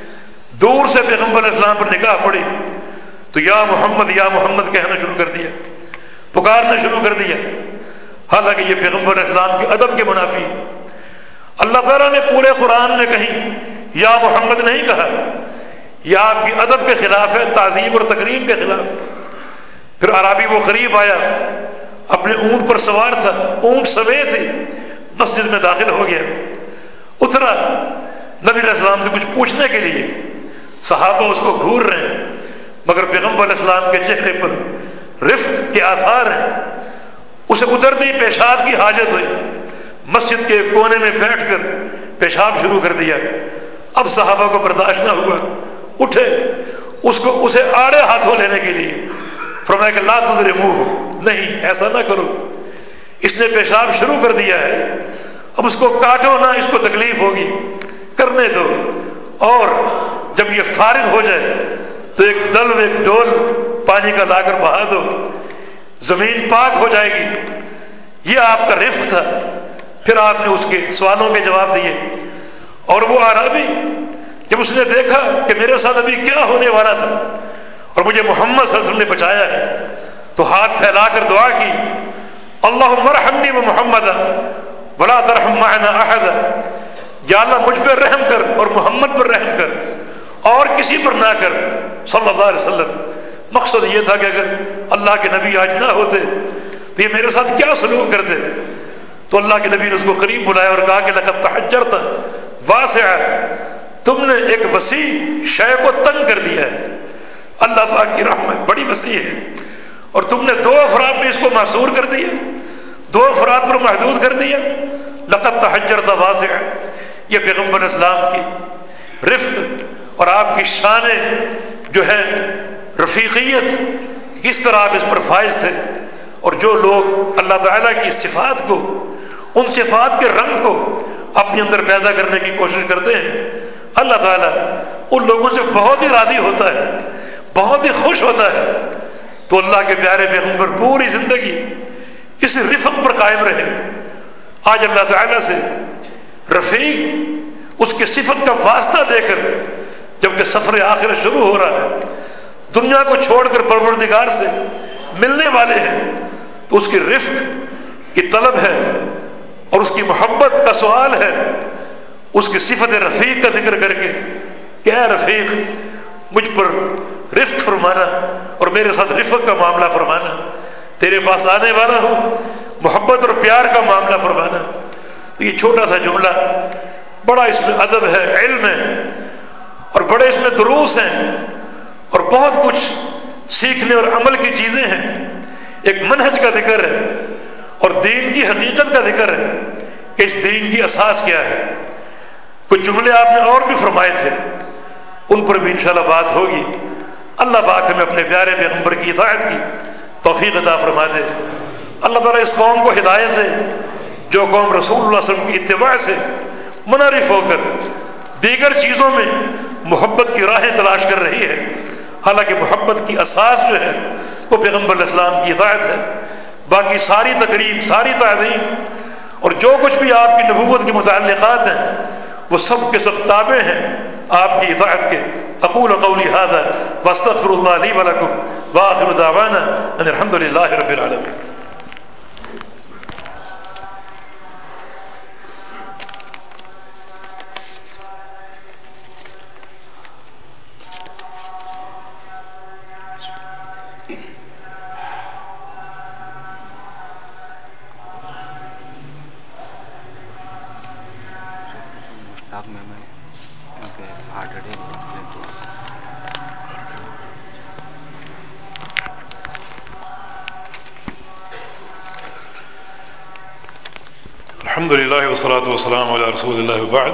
Speaker 2: دور سے پیغمبر علیہ السلام پر نگاہ پڑی تو یا محمد یا محمد کہنا شروع کر دیا، پکارنا شروع کر دیا، حالانکہ یہ پیغمبر علیہ السلام کے ادب کے منافی ہے۔ اللہ تعالیٰ نے پورے قرآن میں کہیں یا محمد نہیں کہا، یہ آپ کی ادب کے خلاف ہے، تعظیم اور تکریم کے خلاف۔ پھر عربی وہ قریب آیا، اپنے اونٹ پر سوار تھا، اونٹ سمیت ہی مسجد میں داخل ہو گیا، اترا نبی علیہ السلام سے کچھ پوچھنے کے لیے، صحابہ اس کو گھور رہے ہیں، مگر پیغمبر علیہ السلام کے چہرے پر رفق کے آثار ہیں۔ اسے اترتے ہی پیشاب کی حاجت ہوئی، مسجد کے کونے میں بیٹھ کر پیشاب شروع کر دیا۔ اب صحابہ کو برداشت نہ ہوا، اٹھے اس کو اسے آڑے ہاتھوں لینے کے لیے، فرمایا کہ لا تضرموہ، نہیں ایسا نہ کرو، اس نے پیشاب شروع کر دیا ہے، اب اس کو کاٹو نہ، اس کو تکلیف ہوگی، کرنے دو، اور جب یہ فارغ ہو جائے تو ایک دلو ایک ڈول پانی کا لا کر بہا دو، زمین پاک ہو جائے گی۔ یہ آپ کا رفق تھا۔ پھر آپ نے اس کے سوالوں کے جواب دیے، اور وہ عربی جب اس نے دیکھا کہ میرے ساتھ ابھی کیا ہونے والا تھا اور مجھے محمد صلی اللہ علیہ وسلم نے بچایا ہے، تو ہاتھ پھیلا کر دعا کی، اللہم ارحمنی و محمد ولا ترحم معنا احد، یا اللہ مجھ پر رحم کر اور محمد پر رحم کر، اور کسی پر نہ کر صلی اللہ علیہ وسلم۔ مقصد یہ تھا کہ اگر اللہ کے نبی آج نہ ہوتے تو یہ میرے ساتھ کیا سلوک کرتے؟ تو اللہ کے نبی نے اس کو قریب بلایا اور کہا کہ لقد تحجرت واسعا، تم نے ایک وسیع شے کو تنگ کر دیا ہے۔ اللہ پاک کی رحمت بڑی وسیع ہے اور تم نے دو افراد میں اس کو محصور کر دیا، دو افراد پر محدود کر دیا۔ لقد تحجرت واسعا، یہ پیغمبر اسلام کی رفق اور آپ کی شان جو ہے رفیقیت، کس طرح آپ اس پر فائز تھے۔ اور جو لوگ اللہ تعالیٰ کی صفات کو، ان صفات کے رنگ کو اپنے اندر پیدا کرنے کی کوشش کرتے ہیں، اللہ تعالیٰ ان لوگوں سے بہت ہی راضی ہوتا ہے، بہت ہی خوش ہوتا ہے۔ تو اللہ کے پیارے پیغمبر پوری زندگی اس رفق پر قائم رہے۔ آج اللہ تعالیٰ سے رفیق اس کی صفت کا واسطہ دے کر جبکہ سفر آخرت شروع ہو رہا ہے، دنیا کو چھوڑ کر پروردگار سے ملنے والے ہیں، تو اس کی رفق کی طلب ہے اور اس کی محبت کا سوال ہے، اس کی صفت رفیق کا ذکر کر کے کہ اے رفیق مجھ پر رفق فرمانا اور میرے ساتھ رفق کا معاملہ فرمانا، تیرے پاس آنے والا ہوں، محبت اور پیار کا معاملہ فرمانا۔ تو یہ چھوٹا سا جملہ بڑا اس میں ادب ہے، علم ہے اور بڑے اس میں دروس ہیں اور بہت کچھ سیکھنے اور عمل کی چیزیں ہیں۔ ایک منہج کا ذکر ہے اور دین کی حقیقت کا ذکر ہے کہ اس دین کی اساس کیا ہے۔ کچھ جملے آپ نے اور بھی فرمائے تھے، ان پر بھی انشاءاللہ بات ہوگی۔ اللہ پاک ہمیں اپنے پیارے پیغمبر کی اطاعت کی توفیق عطا فرما دے۔ اللہ تعالیٰ اس قوم کو ہدایت دے جو قوم رسول اللہ صلی اللہ علیہ وسلم کی اتباع سے منحرف ہو کر دیگر چیزوں میں محبت کی راہیں تلاش کر رہی ہے، حالانکہ محبت کی اساس جو ہے وہ پیغمبر علیہ السلام کی اطاعت ہے۔ باقی ساری تقریب، ساری تعظیم اور جو کچھ بھی آپ کی نبوت کے متعلقات ہیں وہ سب کے سب تابع ہیں آپ کی اطاعت کے۔ اقول قولی ھذا واستغفر اللہ لی ولکم وآخر دعوانا ان الحمد للہ رب العالمین۔
Speaker 3: مشتاق مہمان ان کے ہارٹ اٹیک ہوا، ڈیتھ ہوا۔
Speaker 2: الحمد للہ والصلاۃ والسلام علی رسول اللہ وبعد۔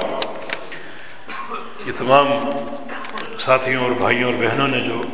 Speaker 2: یہ تمام ساتھیوں اور بھائیوں اور بہنوں نے جو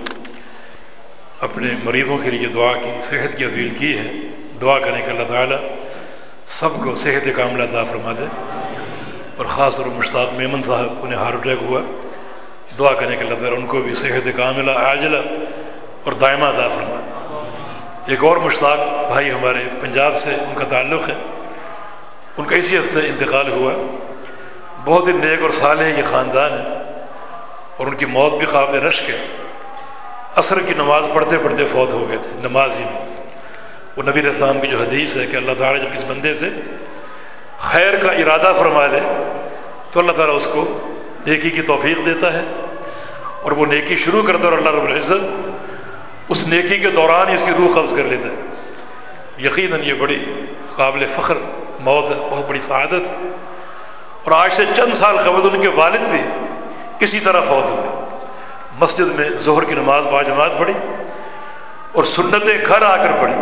Speaker 2: اپنے مریضوں کے لیے دعا کی، صحت کی اپیل کی ہے، دعا کریں کہ اللہ تعالیٰ سب کو صحت کاملہ عطا فرما دے، اور خاص طور پر مشتاق میمن صاحب انہیں ہارٹ اٹیک ہوا، دعا کریں کہ اللہ تعالیٰ ان کو بھی صحت کاملہ عاجلہ اور دائمہ عطا فرما دے۔ ایک اور مشتاق بھائی ہمارے پنجاب سے ان کا تعلق ہے، ان کا اسی ہفتے انتقال ہوا۔ بہت ہی نیک اور صالح یہ خاندان ہے اور ان کی موت بھی قابل رشک ہے۔ عصر کی نماز پڑھتے پڑھتے فوت ہو گئے تھے نماز ہی میں۔ وہ نبی علیہ السلام کی جو حدیث ہے کہ اللہ تعالیٰ جب کس بندے سے خیر کا ارادہ فرما لے تو اللہ تعالیٰ اس کو نیکی کی توفیق دیتا ہے اور وہ نیکی شروع کرتا ہے اور اللہ رب العزت اس نیکی کے دوران ہی اس کی روح قبض کر لیتا ہے۔ یقیناً یہ بڑی قابل فخر موت ہے، بہت بڑی سعادت ہے۔ اور آج سے چند سال قبل ان کے والد بھی اسی طرح فوت ہوئے۔ مسجد میں ظہر کی نماز باجماعت پڑھی اور سنتیں گھر آ کر پڑھی،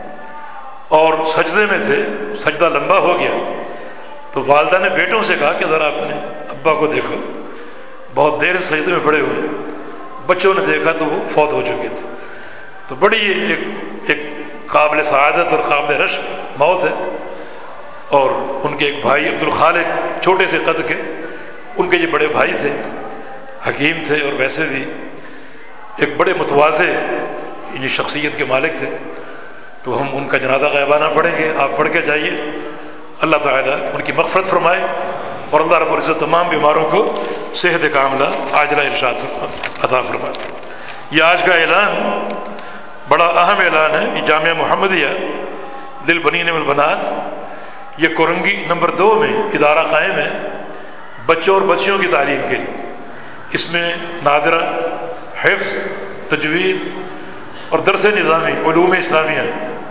Speaker 2: اور سجدے میں تھے، سجدہ لمبا ہو گیا تو والدہ نے بیٹوں سے کہا کہ ذرا اپنے ابا کو دیکھو، بہت دیر سے سجدے میں پڑے ہوئے۔ بچوں نے دیکھا تو وہ فوت ہو چکے تھے۔ تو بڑی یہ ایک ایک قابل سعادت اور قابل رشک موت ہے۔ اور ان کے ایک بھائی عبد الخالق چھوٹے سے قد کے، ان کے یہ بڑے بھائی تھے، حکیم تھے اور ویسے بھی ایک بڑے متواضع یعنی شخصیت کے مالک تھے۔ تو ہم ان کا جنازہ غائبانہ پڑھیں گے، آپ پڑھ کے جائیے۔ اللہ تعالیٰ ان کی مغفرت فرمائے اور اللہ رب العزت تمام بیماروں کو صحت کاملہ عاجلہ ارشاد عطا فرمائے۔ یہ آج کا اعلان بڑا اہم اعلان ہے۔ یہ جامعہ محمدیہ للبنین والبنات، یہ کورنگی نمبر دو میں ادارہ قائم ہے بچوں اور بچیوں کی تعلیم کے لیے۔ اس میں نادرہ، حفظ، تجوید اور درس نظامی علوم اسلامیہ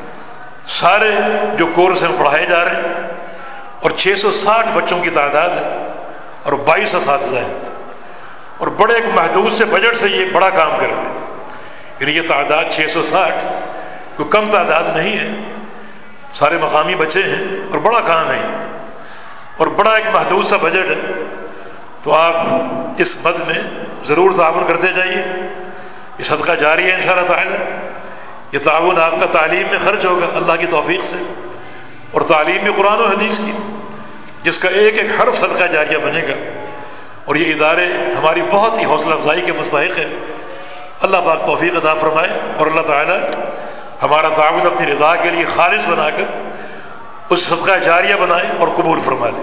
Speaker 2: سارے جو کورس ہیں پڑھائے جا رہے ہیں، اور چھ سو ساٹھ بچوں کی تعداد ہے اور بائیس اساتذہ ہیں، اور بڑے ایک محدود سے بجٹ سے یہ بڑا کام کر رہے ہیں۔ یعنی یہ تعداد چھ سو ساٹھ کوئی کم تعداد نہیں ہے، سارے مقامی بچے ہیں اور بڑا کام ہے اور بڑا ایک محدود سا بجٹ ہے۔ تو آپ اس مد میں ضرور تعاون کرتے جائیے، یہ صدقہ جاری ہے انشاءاللہ تعالی۔ یہ تعاون آپ کا تعلیم میں خرچ ہوگا اللہ کی توفیق سے، اور تعلیم بھی قرآن و حدیث کی، جس کا ایک ایک حرف صدقہ جاریہ بنے گا۔ اور یہ ادارے ہماری بہت ہی حوصلہ افزائی کے مستحق ہیں۔ اللہ پاک توفیق عطا فرمائے، اور اللہ تعالی ہمارا تعاون اپنی رضا کے لیے خالص بنا کر اس صدقہ جاریہ بنائے اور قبول فرما لے۔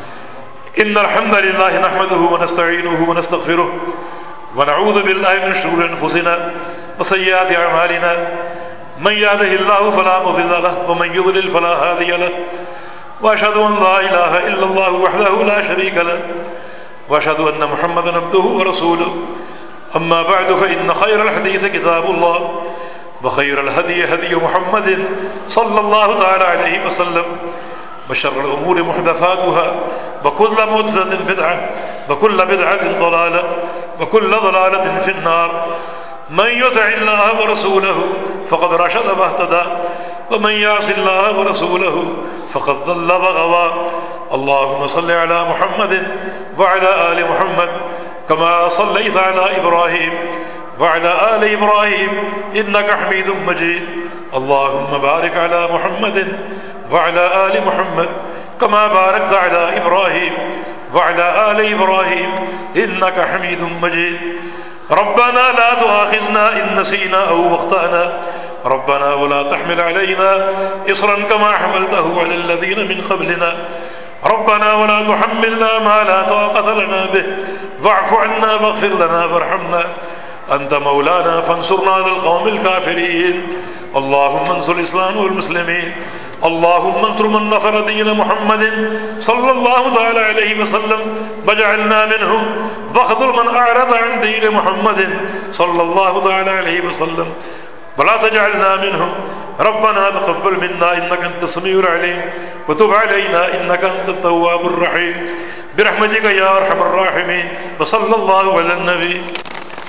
Speaker 2: ان الحمد للہ نحمدہ ونستعینہ ونستغفرہ ونعوذ باللہ من شرور انفسنا وسیئات اعمالنا من یہدہ اللہ فلا مضل لہ ومن یضلل فلا ہادی لہ واشہد ان لا الہ الا اللہ وحدہ لا شریک لہ واشہد ان محمدا عبدہ ورسولہ اما بعد فان خیر الحدیث کتاب اللہ وخیر الہدی ہدی محمد صلی اللہ تعالی علیہ وسلم وشر الأمور محدثاتها وكل محدثة بدعة وكل بدعة ضلالة وكل ضلالة في النار من يطع الله ورسوله فقد رشد واهتدى ومن يعص الله ورسوله فقد ضل وغوى اللهم صل على محمد وعلى آل محمد كما صليت على إبراهيم وعلى آل إبراهيم إنك حميد مجيد اللهم بارك على محمد وعلى آل محمد كما باركت على إبراهيم وعلى آل إبراهيم إنك حميد مجيد ربنا لا تؤاخذنا إن نسينا أو أخطأنا ربنا ولا تحمل علينا إصرا كما حملته على الذين من قبلنا ربنا ولا تحملنا ما لا طاقة لنا به واعف عنا واغفر لنا وارحمنا أنت مولانا فانصرنا على القوم الكافرين اللهم انصر الإسلام والمسلمين اللهم انصر من نصر دين محمد صلى الله تعالى عليه وسلم واجعلنا منهم واخذل من أعرض عن دين محمد صلى الله تعالى عليه وسلم ولا تجعلنا منهم ربنا تقبل منا إنك أنت السميع العليم وتب علينا إنك أنت التواب الرحيم برحمتك يا أرحم الراحمين وصلى الله على النبي